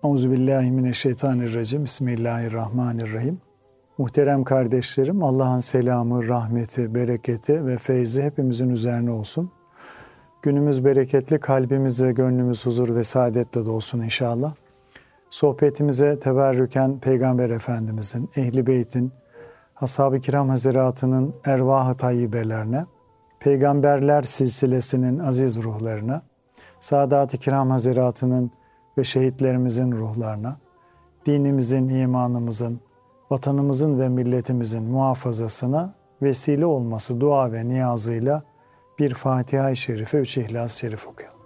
Euzubillahimineşşeytanirracim. Bismillahirrahmanirrahim. Muhterem kardeşlerim, Allah'ın selamı, rahmeti, bereketi ve feyzi hepimizin üzerine olsun. Günümüz bereketli, kalbimiz ve gönlümüz huzur ve saadetle dolsun inşallah. Sohbetimize teberrüken Peygamber Efendimizin, Ehl-i Beyt'in, Ashab-ı Kiram Hazretleri'nin ervah-ı tayyibelerine, Peygamberler silsilesinin aziz ruhlarına, Sadat-ı Kiram Hazretleri'nin ve şehitlerimizin ruhlarına, dinimizin, imanımızın, vatanımızın ve milletimizin muhafazasına vesile olması dua ve niyazıyla bir Fatiha-i Şerife, 3 İhlas-ı Şerif okuyalım.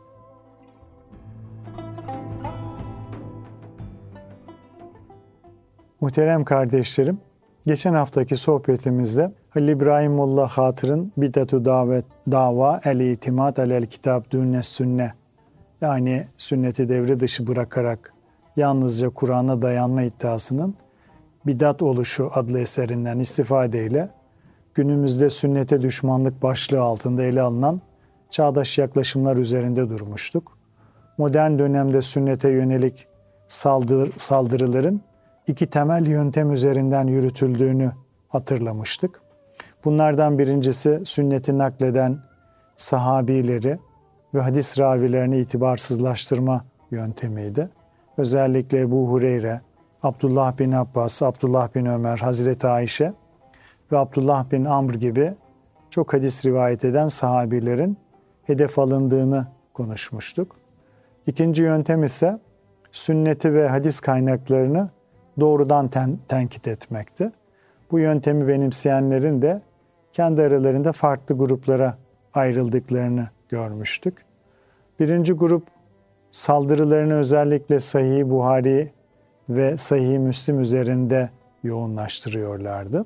Muhterem kardeşlerim, geçen haftaki sohbetimizde Halil İbrahim Molla Hatır'ın Bid'atu Dava el-İtimad alel-Kitab dünnes sünne, yani sünneti devre dışı bırakarak yalnızca Kur'an'a dayanma iddiasının bidat oluşu adlı eserinden istifadeyle günümüzde sünnete düşmanlık başlığı altında ele alınan çağdaş yaklaşımlar üzerinde durmuştuk. Modern dönemde sünnete yönelik saldırıların iki temel yöntem üzerinden yürütüldüğünü hatırlamıştık. Bunlardan birincisi sünneti nakleden sahabileri ve hadis ravilerini itibarsızlaştırma yöntemiydi. Özellikle Ebu Hureyre, Abdullah bin Abbas, Abdullah bin Ömer, Hazreti Ayşe ve Abdullah bin Amr gibi çok hadis rivayet eden sahabilerin hedef alındığını konuşmuştuk. İkinci yöntem ise sünneti ve hadis kaynaklarını doğrudan tenkit etmekti. Bu yöntemi benimseyenlerin de kendi aralarında farklı gruplara ayrıldıklarını görmüştük. Birinci grup saldırılarını özellikle Sahih Buhari ve Sahih Müslim üzerinde yoğunlaştırıyorlardı.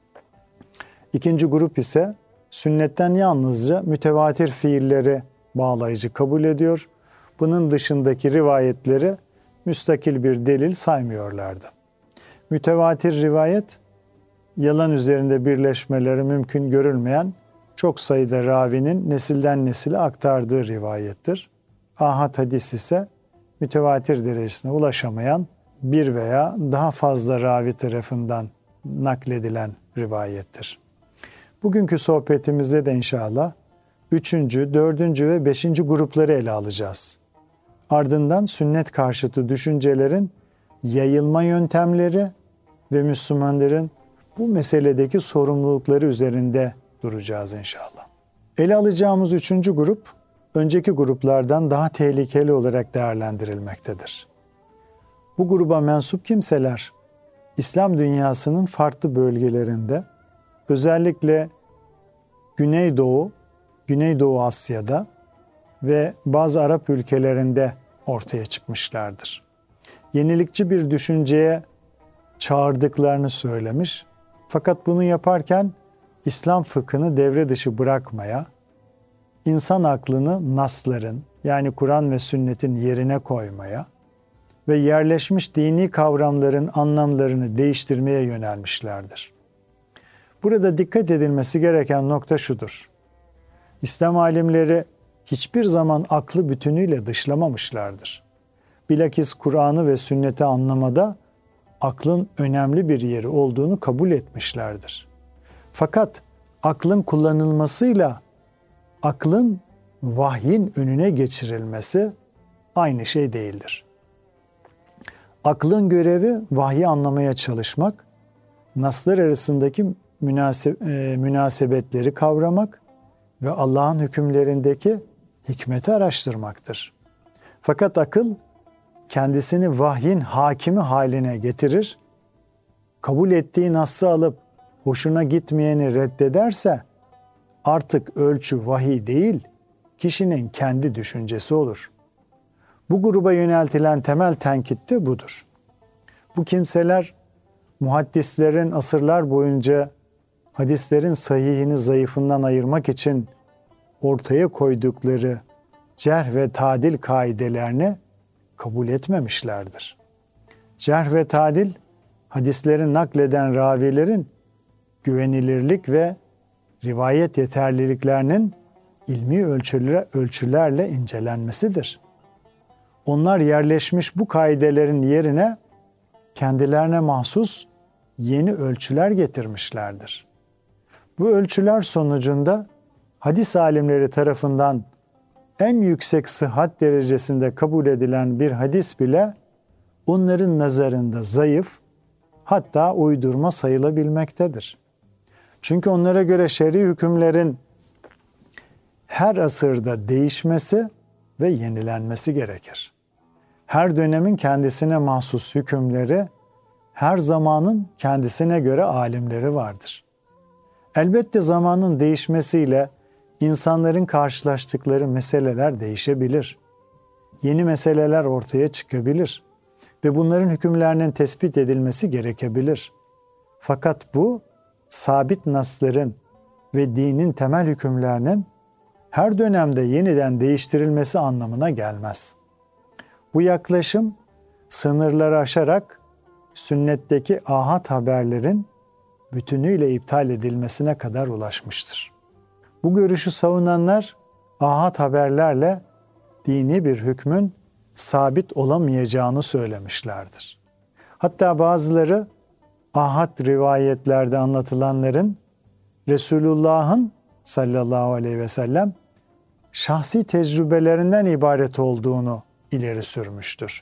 İkinci grup ise sünnetten yalnızca mütevatir fiilleri bağlayıcı kabul ediyor. Bunun dışındaki rivayetleri müstakil bir delil saymıyorlardı. Mütevatir rivayet, yalan üzerinde birleşmeleri mümkün görülmeyen çok sayıda ravinin nesilden nesile aktardığı rivayettir. Ahad hadis ise mütevatir derecesine ulaşamayan bir veya daha fazla ravi tarafından nakledilen rivayettir. Bugünkü sohbetimizde de inşallah 3., 4. ve 5. grupları ele alacağız. Ardından sünnet karşıtı düşüncelerin yayılma yöntemleri ve Müslümanların bu meseledeki sorumlulukları üzerinde duracağız inşallah. Ele alacağımız 3. grup, önceki gruplardan daha tehlikeli olarak değerlendirilmektedir. Bu gruba mensup kimseler, İslam dünyasının farklı bölgelerinde, özellikle Güneydoğu Asya'da ve bazı Arap ülkelerinde ortaya çıkmışlardır. Yenilikçi bir düşünceye çağırdıklarını söylemiş, fakat bunu yaparken İslam fıkhını devre dışı bırakmaya, insan aklını nasların, yani Kur'an ve sünnetin yerine koymaya ve yerleşmiş dini kavramların anlamlarını değiştirmeye yönelmişlerdir. Burada dikkat edilmesi gereken nokta şudur: İslam alimleri hiçbir zaman aklı bütünüyle dışlamamışlardır. Bilakis Kur'an'ı ve sünneti anlamada aklın önemli bir yeri olduğunu kabul etmişlerdir. Fakat aklın kullanılmasıyla aklın vahyin önüne geçirilmesi aynı şey değildir. Aklın görevi vahyi anlamaya çalışmak, naslar arasındaki münasebetleri kavramak ve Allah'ın hükümlerindeki hikmeti araştırmaktır. Fakat akıl kendisini vahyin hakimi haline getirir, kabul ettiği nassı alıp hoşuna gitmeyeni reddederse artık ölçü vahiy değil, kişinin kendi düşüncesi olur. Bu gruba yöneltilen temel tenkit de budur. Bu kimseler muhaddislerin asırlar boyunca hadislerin sahihini zayıfından ayırmak için ortaya koydukları cerh ve tadil kaidelerini kabul etmemişlerdir. Cerh ve tadil, hadisleri nakleden ravilerin güvenilirlik ve rivayet yeterliliklerinin ilmi ölçülerle incelenmesidir. onlar yerleşmiş bu kaidelerin yerine kendilerine mahsus yeni ölçüler getirmişlerdir. Bu ölçüler sonucunda hadis alimleri tarafından en yüksek sıhhat derecesinde kabul edilen bir hadis bile onların nazarında zayıf, hatta uydurma sayılabilmektedir. Çünkü onlara göre şer'i hükümlerin her asırda değişmesi ve yenilenmesi gerekir. Her dönemin kendisine mahsus hükümleri, her zamanın kendisine göre alimleri vardır. Elbette zamanın değişmesiyle insanların karşılaştıkları meseleler değişebilir. Yeni meseleler ortaya çıkabilir ve bunların hükümlerinin tespit edilmesi gerekebilir. Fakat bu, sabit nasların ve dinin temel hükümlerinin her dönemde yeniden değiştirilmesi anlamına gelmez. Bu yaklaşım, sınırları aşarak sünnetteki ahad haberlerin bütünüyle iptal edilmesine kadar ulaşmıştır. Bu görüşü savunanlar, ahad haberlerle dini bir hükmün sabit olamayacağını söylemişlerdir. Hatta bazıları, ahad rivayetlerde anlatılanların Resulullah'ın sallallahu aleyhi ve sellem şahsi tecrübelerinden ibaret olduğunu ileri sürmüştür.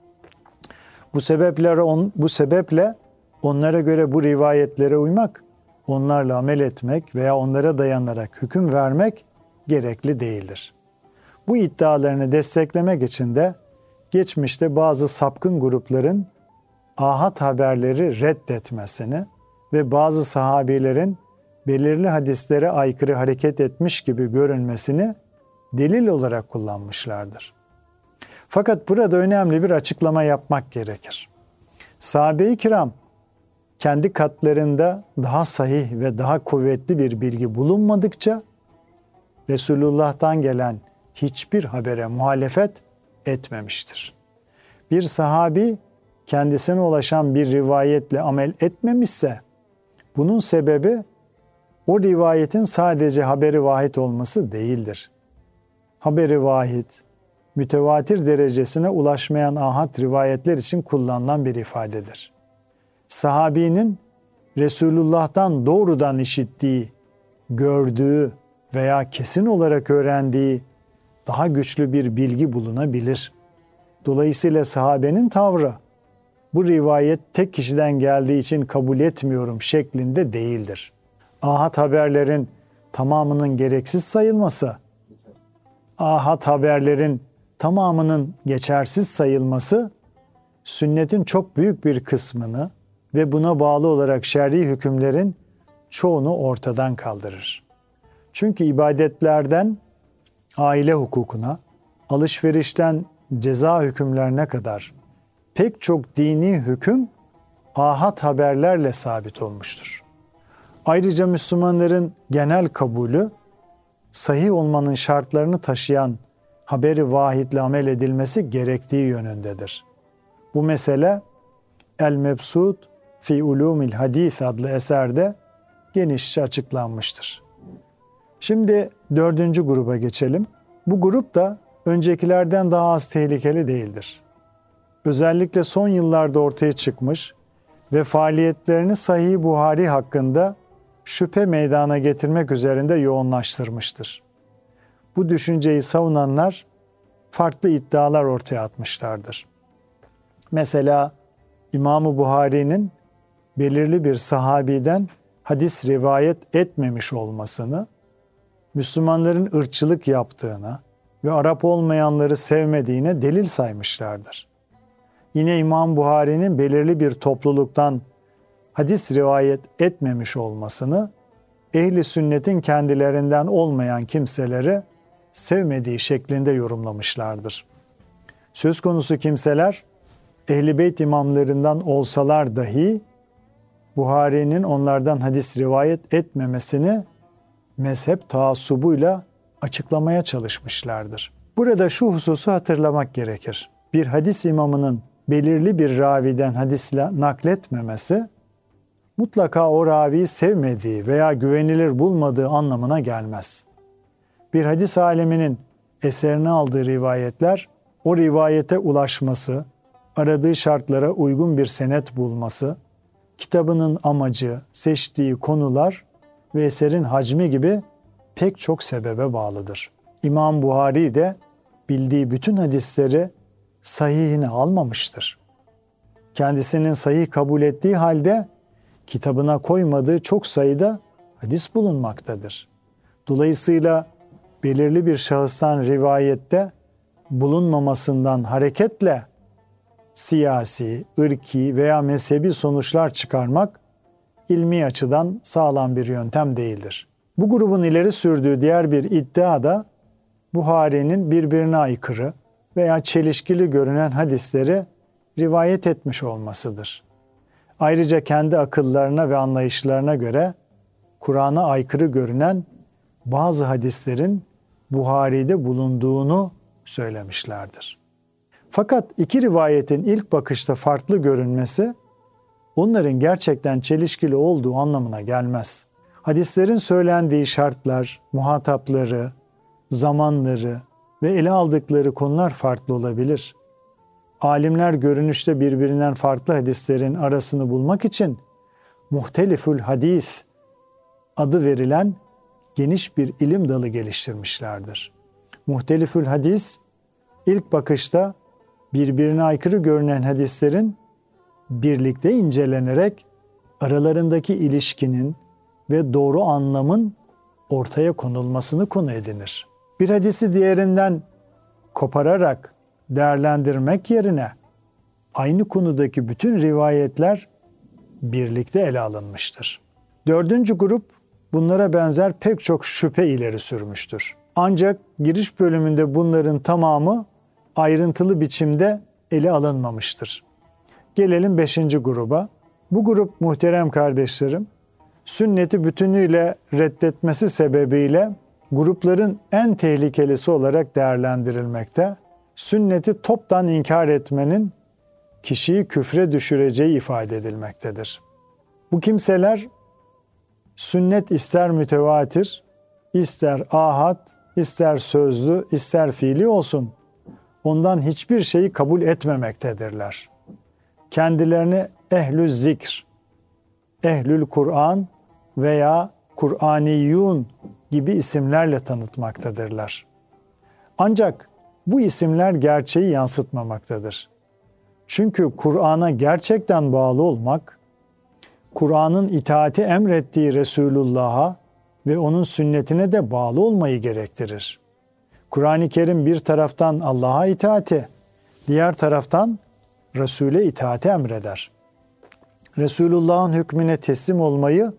Bu sebeple onlara göre bu rivayetlere uymak, onlarla amel etmek veya onlara dayanarak hüküm vermek gerekli değildir. Bu iddialarını desteklemek için de geçmişte bazı sapkın grupların ahad haberleri reddetmesini ve bazı sahabilerin belirli hadislere aykırı hareket etmiş gibi görünmesini delil olarak kullanmışlardır. Fakat burada önemli bir açıklama yapmak gerekir. Sahabe-i kiram kendi katlarında daha sahih ve daha kuvvetli bir bilgi bulunmadıkça Resulullah'tan gelen hiçbir habere muhalefet etmemiştir. Bir sahabi kendisine ulaşan bir rivayetle amel etmemişse bunun sebebi o rivayetin sadece haberi vahid olması değildir. Haberi vahid, mütevatir derecesine ulaşmayan ahad rivayetler için kullanılan bir ifadedir. Sahabinin Resulullah'tan doğrudan işittiği, gördüğü veya kesin olarak öğrendiği daha güçlü bir bilgi bulunabilir. Dolayısıyla sahabenin tavrı, bu rivayet tek kişiden geldiği için kabul etmiyorum şeklinde değildir. Ahad haberlerin tamamının gereksiz sayılması, ahad haberlerin tamamının geçersiz sayılması, sünnetin çok büyük bir kısmını ve buna bağlı olarak şer'i hükümlerin çoğunu ortadan kaldırır. Çünkü ibadetlerden aile hukukuna, alışverişten ceza hükümlerine kadar pek çok dini hüküm ahad haberlerle sabit olmuştur. Ayrıca Müslümanların genel kabulü, sahih olmanın şartlarını taşıyan haberi vahidle amel edilmesi gerektiği yönündedir. Bu mesele El-Mebsut fi Ulumil Hadis adlı eserde genişçe açıklanmıştır. Şimdi 4. gruba geçelim. Bu grup da öncekilerden daha az tehlikeli değildir. Özellikle son yıllarda ortaya çıkmış ve faaliyetlerini Sahih Buhari hakkında şüphe meydana getirmek üzerinde yoğunlaştırmıştır. Bu düşünceyi savunanlar farklı iddialar ortaya atmışlardır. Mesela İmam-ı Buhari'nin belirli bir sahabiden hadis rivayet etmemiş olmasını, Müslümanların ırkçılık yaptığına ve Arap olmayanları sevmediğine delil saymışlardır. Yine İmam Buhari'nin belirli bir topluluktan hadis rivayet etmemiş olmasını, ehli sünnetin kendilerinden olmayan kimseleri sevmediği şeklinde yorumlamışlardır. Söz konusu kimseler, Ehl-i Beyt imamlarından olsalar dahi, Buhari'nin onlardan hadis rivayet etmemesini mezhep taassubuyla açıklamaya çalışmışlardır. Burada şu hususu hatırlamak gerekir. Bir hadis imamının belirli bir raviden hadisle nakletmemesi, mutlaka o raviyi sevmediği veya güvenilir bulmadığı anlamına gelmez. Bir hadis aliminin eserini aldığı rivayetler, o rivayete ulaşması, aradığı şartlara uygun bir senet bulması, kitabının amacı, seçtiği konular ve eserin hacmi gibi pek çok sebebe bağlıdır. İmam Buhari de bildiği bütün hadisleri sahihine almamıştır. Kendisinin sahih kabul ettiği halde kitabına koymadığı çok sayıda hadis bulunmaktadır. Dolayısıyla belirli bir şahıstan rivayette bulunmamasından hareketle siyasi, ırki veya mezhebi sonuçlar çıkarmak ilmi açıdan sağlam bir yöntem değildir. Bu grubun ileri sürdüğü diğer bir iddia da Buhari'nin birbirine aykırı veya çelişkili görünen hadisleri rivayet etmiş olmasıdır. Ayrıca kendi akıllarına ve anlayışlarına göre Kur'an'a aykırı görünen bazı hadislerin Buhari'de bulunduğunu söylemişlerdir. Fakat iki rivayetin ilk bakışta farklı görünmesi, onların gerçekten çelişkili olduğu anlamına gelmez. Hadislerin söylendiği şartlar, muhatapları, zamanları ve ele aldıkları konular farklı olabilir. Alimler görünüşte birbirinden farklı hadislerin arasını bulmak için muhtelifül hadis adı verilen geniş bir ilim dalı geliştirmişlerdir. Muhtelifül hadis, ilk bakışta birbirine aykırı görünen hadislerin birlikte incelenerek aralarındaki ilişkinin ve doğru anlamın ortaya konulmasını konu edinir. Bir hadisi diğerinden kopararak değerlendirmek yerine aynı konudaki bütün rivayetler birlikte ele alınmıştır. Dördüncü grup bunlara benzer pek çok şüphe ileri sürmüştür. Ancak giriş bölümünde bunların tamamı ayrıntılı biçimde ele alınmamıştır. Gelelim 5. gruba. Bu grup muhterem kardeşlerim, sünneti bütünüyle reddetmesi sebebiyle grupların en tehlikelisi olarak değerlendirilmekte. Sünneti toptan inkar etmenin kişiyi küfre düşüreceği ifade edilmektedir. Bu kimseler sünnet ister mütevatir, ister ahad, ister sözlü, ister fiili olsun, ondan hiçbir şeyi kabul etmemektedirler. Kendilerini ehlü zikr, ehlül Kur'an veya Kur'aniyun gibi isimlerle tanıtmaktadırlar. Ancak bu isimler gerçeği yansıtmamaktadır. Çünkü Kur'an'a gerçekten bağlı olmak, Kur'an'ın itaati emrettiği Resulullah'a ve onun sünnetine de bağlı olmayı gerektirir. Kur'an-ı Kerim bir taraftan Allah'a itaati, diğer taraftan Resul'e itaati emreder. Resulullah'ın hükmüne teslim olmayı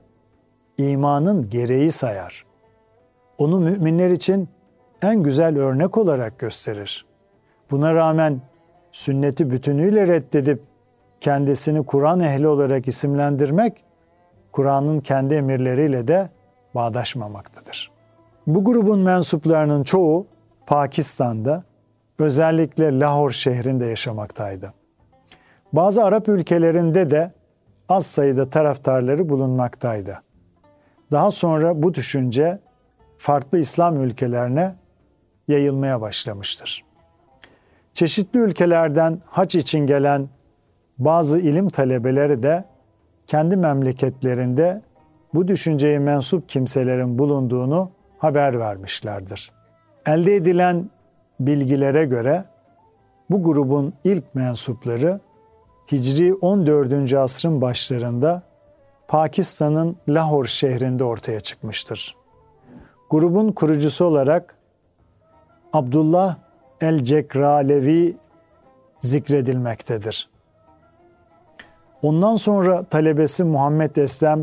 imanın gereği sayar. Onu müminler için en güzel örnek olarak gösterir. Buna rağmen sünneti bütünüyle reddedip kendisini Kur'an ehli olarak isimlendirmek, Kur'an'ın kendi emirleriyle de bağdaşmamaktadır. Bu grubun mensuplarının çoğu Pakistan'da, özellikle Lahor şehrinde yaşamaktaydı. Bazı Arap ülkelerinde de az sayıda taraftarları bulunmaktaydı. Daha sonra bu düşünce farklı İslam ülkelerine yayılmaya başlamıştır. Çeşitli ülkelerden hac için gelen bazı ilim talebeleri de kendi memleketlerinde bu düşünceye mensup kimselerin bulunduğunu haber vermişlerdir. Elde edilen bilgilere göre bu grubun ilk mensupları Hicri 14. asrın başlarında Pakistan'ın Lahor şehrinde ortaya çıkmıştır. Grubun kurucusu olarak Abdullah el-Cekralevi zikredilmektedir. Ondan sonra talebesi Muhammed Eslem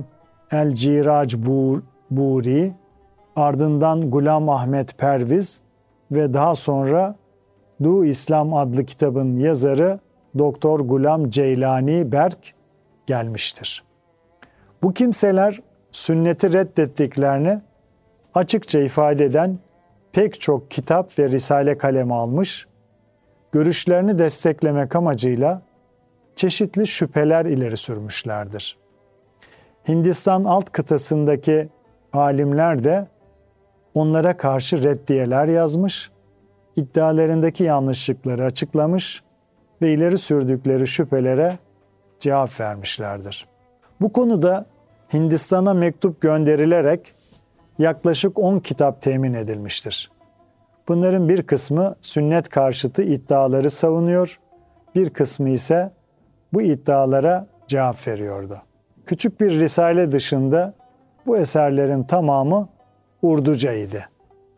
el-Ciracburi, ardından Gulam Ahmet Perviz ve daha sonra Du İslam adlı kitabın yazarı Doktor Gulam Ceylani Berk gelmiştir. Bu kimseler sünneti reddettiklerini açıkça ifade eden pek çok kitap ve risale kaleme almış, görüşlerini desteklemek amacıyla çeşitli şüpheler ileri sürmüşlerdir. Hindistan alt kıtasındaki alimler de onlara karşı reddiyeler yazmış, iddialarındaki yanlışlıkları açıklamış ve ileri sürdükleri şüphelere cevap vermişlerdir. Bu konuda Hindistan'a mektup gönderilerek yaklaşık 10 kitap temin edilmiştir. Bunların bir kısmı sünnet karşıtı iddiaları savunuyor, bir kısmı ise bu iddialara cevap veriyordu. Küçük bir risale dışında bu eserlerin tamamı Urduca idi.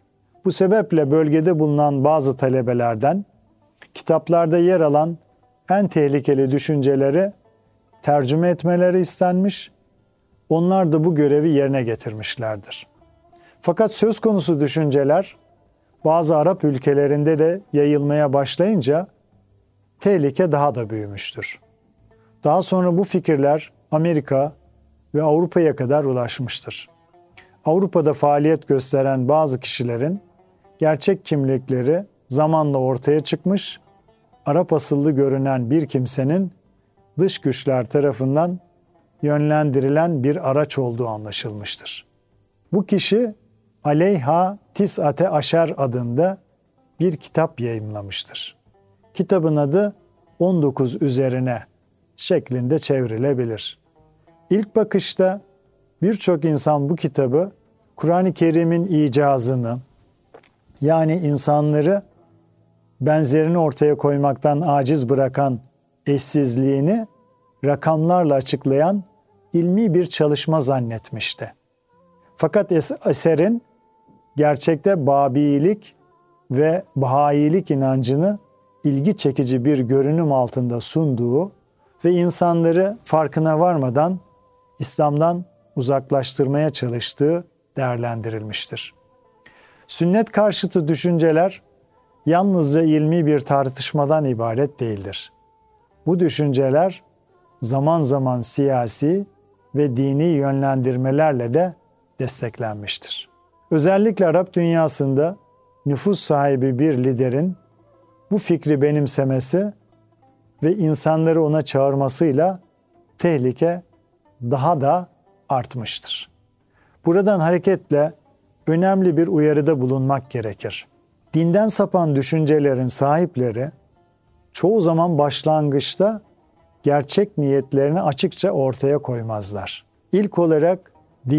Bu sebeple bölgede bulunan bazı talebelerden kitaplarda yer alan en tehlikeli düşünceleri tercüme etmeleri istenmiş, onlar da bu görevi yerine getirmişlerdir. Fakat söz konusu düşünceler bazı Arap ülkelerinde de yayılmaya başlayınca tehlike daha da büyümüştür. Daha sonra bu fikirler Amerika ve Avrupa'ya kadar ulaşmıştır. Avrupa'da faaliyet gösteren bazı kişilerin gerçek kimlikleri zamanla ortaya çıkmış, Arap asıllı görünen bir kimsenin dış güçler tarafından yönlendirilen bir araç olduğu anlaşılmıştır. Bu kişi Aleyha Tis'ate Aşer adında bir kitap yayımlamıştır. Kitabın adı 19 üzerine şeklinde çevrilebilir. İlk bakışta birçok insan bu kitabı Kur'an-ı Kerim'in icazını, yani insanları benzerini ortaya koymaktan aciz bırakan eşsizliğini rakamlarla açıklayan ilmi bir çalışma zannetmişti. Fakat eserin gerçekte Babilik ve Bahailik inancını ilgi çekici bir görünüm altında sunduğu ve insanları farkına varmadan İslam'dan uzaklaştırmaya çalıştığı değerlendirilmiştir. Sünnet karşıtı düşünceler yalnızca ilmi bir tartışmadan ibaret değildir. Bu düşünceler zaman zaman siyasi ve dini yönlendirmelerle de desteklenmiştir. Özellikle Arap dünyasında nüfuz sahibi bir liderin bu fikri benimsemesi ve insanları ona çağırmasıyla tehlike daha da artmıştır. Buradan hareketle önemli bir uyarıda bulunmak gerekir. Dinden sapan düşüncelerin sahipleri çoğu zaman başlangıçta gerçek niyetlerini açıkça ortaya koymazlar. İlk olarak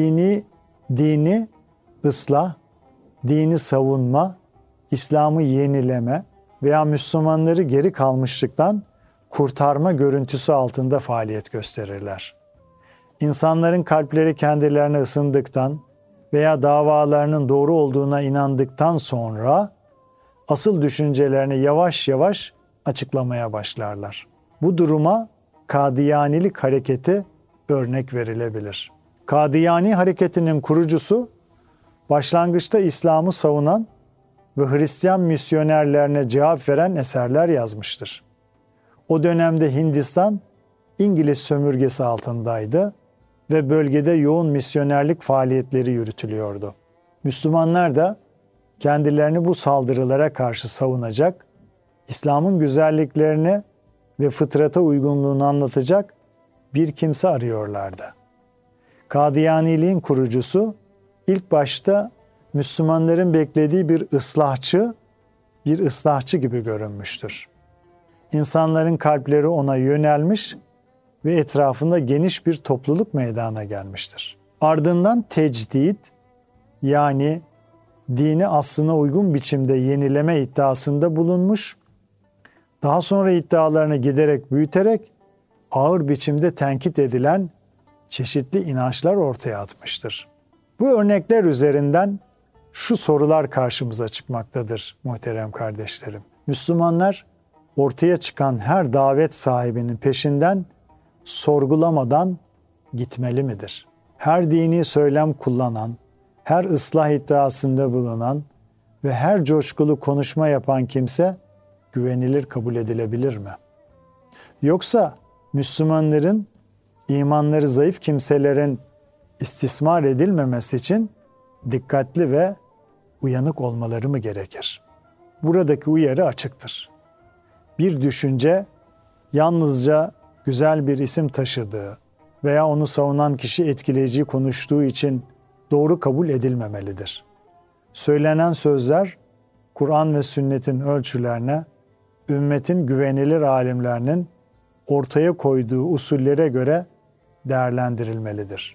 dini ıslah, dini savunma, İslam'ı yenileme veya Müslümanları geri kalmışlıktan kurtarma görüntüsü altında faaliyet gösterirler. İnsanların kalpleri kendilerine ısındıktan veya davalarının doğru olduğuna inandıktan sonra asıl düşüncelerini yavaş yavaş açıklamaya başlarlar. Bu duruma Kadiyanilik hareketi örnek verilebilir. Kadiyani hareketinin kurucusu başlangıçta İslam'ı savunan ve Hristiyan misyonerlerine cevap veren eserler yazmıştır. O dönemde Hindistan İngiliz sömürgesi altındaydı ve bölgede yoğun misyonerlik faaliyetleri yürütülüyordu. Müslümanlar da kendilerini bu saldırılara karşı savunacak, İslam'ın güzelliklerini ve fıtrata uygunluğunu anlatacak bir kimse arıyorlardı. Kadiyaniliğin kurucusu ilk başta Müslümanların beklediği bir ıslahçı gibi görünmüştür. İnsanların kalpleri ona yönelmiş ve etrafında geniş bir topluluk meydana gelmiştir. Ardından tecdid, yani dini aslına uygun biçimde yenileme iddiasında bulunmuş, daha sonra iddialarını giderek büyüterek ağır biçimde tenkit edilen çeşitli inançlar ortaya atmıştır. Bu örnekler üzerinden şu sorular karşımıza çıkmaktadır muhterem kardeşlerim. Müslümanlar ortaya çıkan her davet sahibinin peşinden sorgulamadan gitmeli midir? Her dini söylem kullanan, her ıslah iddiasında bulunan ve her coşkulu konuşma yapan kimse güvenilir kabul edilebilir mi? Yoksa Müslümanların, imanları zayıf kimselerin istismar edilmemesi için dikkatli ve uyanık olmaları mı gerekir? Buradaki uyarı açıktır. Bir düşünce yalnızca güzel bir isim taşıdığı veya onu savunan kişi etkileyici konuştuğu için doğru kabul edilmemelidir. Söylenen sözler Kur'an ve sünnetin ölçülerine, ümmetin güvenilir alimlerinin ortaya koyduğu usullere göre değerlendirilmelidir.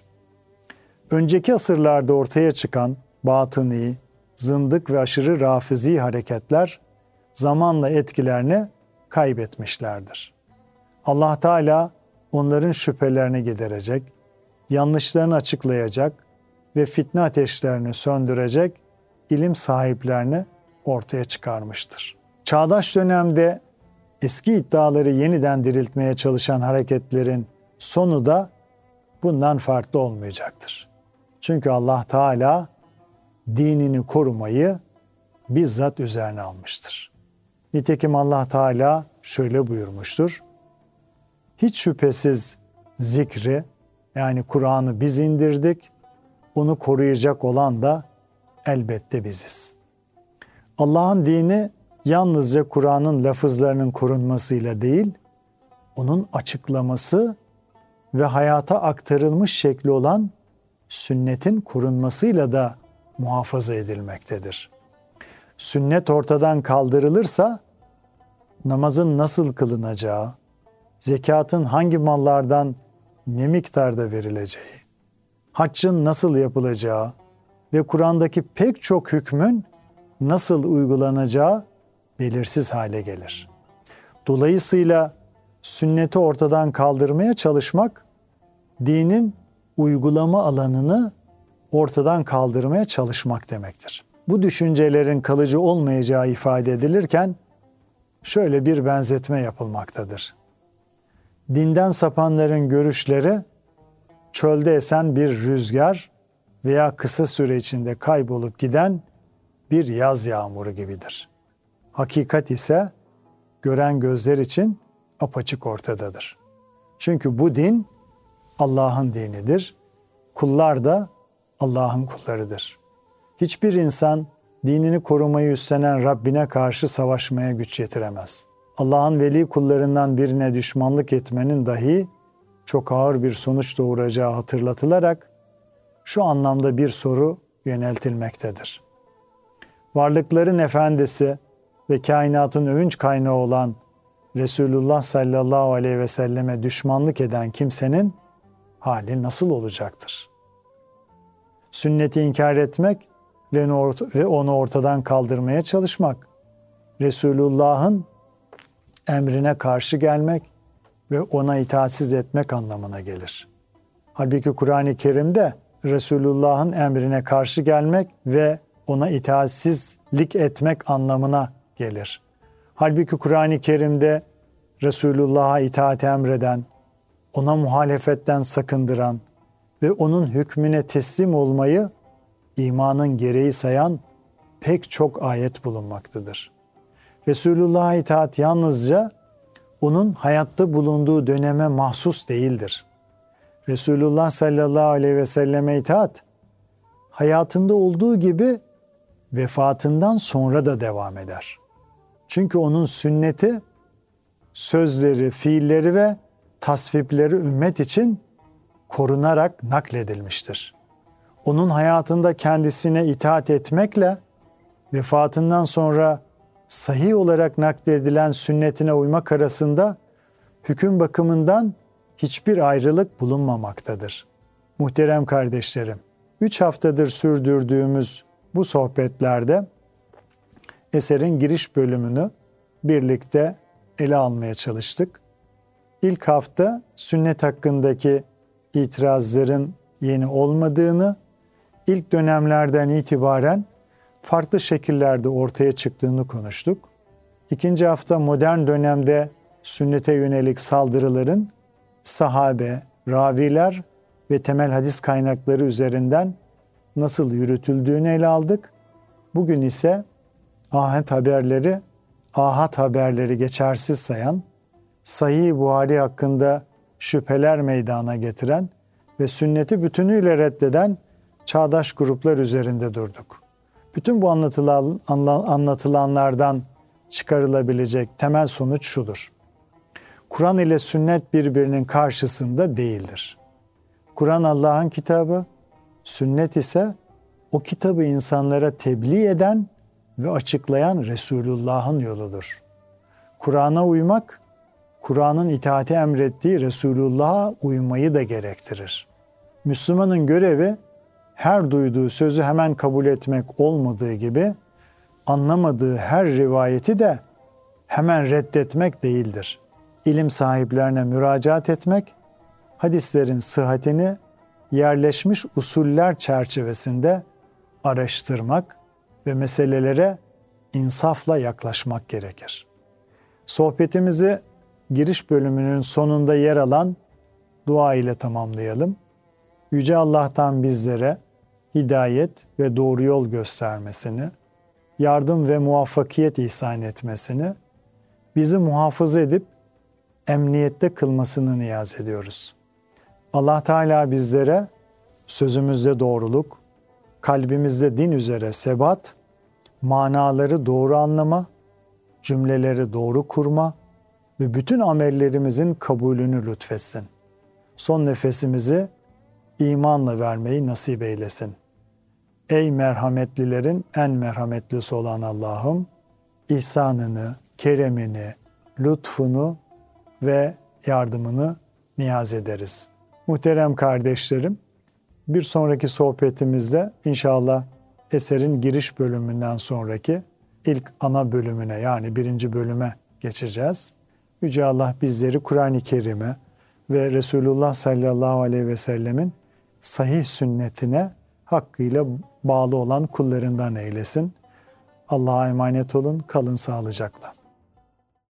Önceki asırlarda ortaya çıkan batıni, zındık ve aşırı rafizi hareketler zamanla etkilerini kaybetmişlerdir. Allah Teala onların şüphelerini giderecek, yanlışlarını açıklayacak ve fitne ateşlerini söndürecek ilim sahiplerini ortaya çıkarmıştır. Çağdaş dönemde eski iddiaları yeniden diriltmeye çalışan hareketlerin sonu da bundan farklı olmayacaktır. Çünkü Allah Teala dinini korumayı bizzat üzerine almıştır. Nitekim Allah Teala şöyle buyurmuştur: hiç şüphesiz zikri, yani Kur'an'ı biz indirdik, onu koruyacak olan da elbette biziz. Allah'ın dini yalnızca Kur'an'ın lafızlarının korunmasıyla değil, onun açıklaması ve hayata aktarılmış şekli olan sünnetin korunmasıyla da muhafaza edilmektedir. Sünnet ortadan kaldırılırsa namazın nasıl kılınacağı, zekatın hangi mallardan ne miktarda verileceği, haccın nasıl yapılacağı ve Kur'an'daki pek çok hükmün nasıl uygulanacağı belirsiz hale gelir. Dolayısıyla sünneti ortadan kaldırmaya çalışmak, dinin uygulama alanını ortadan kaldırmaya çalışmak demektir. Bu düşüncelerin kalıcı olmayacağı ifade edilirken şöyle bir benzetme yapılmaktadır. Dinden sapanların görüşleri çölde esen bir rüzgar veya kısa süre içinde kaybolup giden bir yaz yağmuru gibidir. Hakikat ise gören gözler için apaçık ortadadır. Çünkü bu din Allah'ın dinidir. Kullar da Allah'ın kullarıdır. Hiçbir insan dinini korumayı üstlenen Rabbine karşı savaşmaya güç yetiremez. Allah'ın veli kullarından birine düşmanlık etmenin dahi çok ağır bir sonuç doğuracağı hatırlatılarak şu anlamda bir soru yöneltilmektedir. Varlıkların efendisi ve kainatın övünç kaynağı olan Resulullah sallallahu aleyhi ve selleme düşmanlık eden kimsenin hali nasıl olacaktır? Sünneti inkar etmek ve onu ortadan kaldırmaya çalışmak, Resulullah'ın emrine karşı gelmek ve ona itaatsiz etmek anlamına gelir. Halbuki Kur'an-ı Kerim'de Resulullah'ın emrine karşı gelmek ve ona itaatsizlik etmek anlamına gelir. Halbuki Kur'an-ı Kerim'de Resulullah'a itaat emreden, ona muhalefetten sakındıran ve onun hükmüne teslim olmayı imanın gereği sayan pek çok ayet bulunmaktadır. Resulullah'a itaat yalnızca onun hayatta bulunduğu döneme mahsus değildir. Resulullah sallallahu aleyhi ve selleme itaat, hayatında olduğu gibi vefatından sonra da devam eder. Çünkü onun sünneti, sözleri, fiilleri ve tasvipleri ümmet için korunarak nakledilmiştir. Onun hayatında kendisine itaat etmekle vefatından sonra sahih olarak nakledilen sünnetine uymak arasında hüküm bakımından hiçbir ayrılık bulunmamaktadır. Muhterem kardeşlerim, 3 haftadır sürdürdüğümüz bu sohbetlerde eserin giriş bölümünü birlikte ele almaya çalıştık. İlk hafta sünnet hakkındaki itirazların yeni olmadığını, ilk dönemlerden itibaren farklı şekillerde ortaya çıktığını konuştuk. İkinci hafta modern dönemde sünnete yönelik saldırıların sahabe, raviler ve temel hadis kaynakları üzerinden nasıl yürütüldüğünü ele aldık. Bugün ise ahad haberleri geçersiz sayan, Sahih Buhari hakkında şüpheler meydana getiren ve sünneti bütünüyle reddeden çağdaş gruplar üzerinde durduk. Bütün bu anlatılanlardan çıkarılabilecek temel sonuç şudur: Kur'an ile sünnet birbirinin karşısında değildir. Kur'an Allah'ın kitabı, sünnet ise o kitabı insanlara tebliğ eden ve açıklayan Resulullah'ın yoludur. Kur'an'a uymak, Kur'an'ın itaati emrettiği Resulullah'a uymayı da gerektirir. Müslümanın görevi her duyduğu sözü hemen kabul etmek olmadığı gibi, anlamadığı her rivayeti de hemen reddetmek değildir. İlim sahiplerine müracaat etmek, hadislerin sıhhatini yerleşmiş usuller çerçevesinde araştırmak ve meselelere insafla yaklaşmak gerekir. Sohbetimizi giriş bölümünün sonunda yer alan dua ile tamamlayalım. Yüce Allah'tan bizlere hidayet ve doğru yol göstermesini, yardım ve muvaffakiyet ihsan etmesini, bizi muhafaza edip emniyette kılmasını niyaz ediyoruz. Allah Teala bizlere sözümüzde doğruluk, kalbimizde din üzere sebat, manaları doğru anlama, cümleleri doğru kurma ve bütün amellerimizin kabulünü lütfetsin. Son nefesimizi imanla vermeyi nasip eylesin. Ey merhametlilerin en merhametlisi olan Allah'ım, ihsanını, keremini, lütfunu ve yardımını niyaz ederiz. Muhterem kardeşlerim, bir sonraki sohbetimizde inşallah eserin giriş bölümünden sonraki ilk ana bölümüne, yani 1. bölüme geçeceğiz. Yüce Allah bizleri Kur'an-ı Kerim'e ve Resulullah sallallahu aleyhi ve sellemin sahih sünnetine hakkıyla bağlı olan kullarından eylesin. Allah'a emanet olun, kalın sağlıcakla.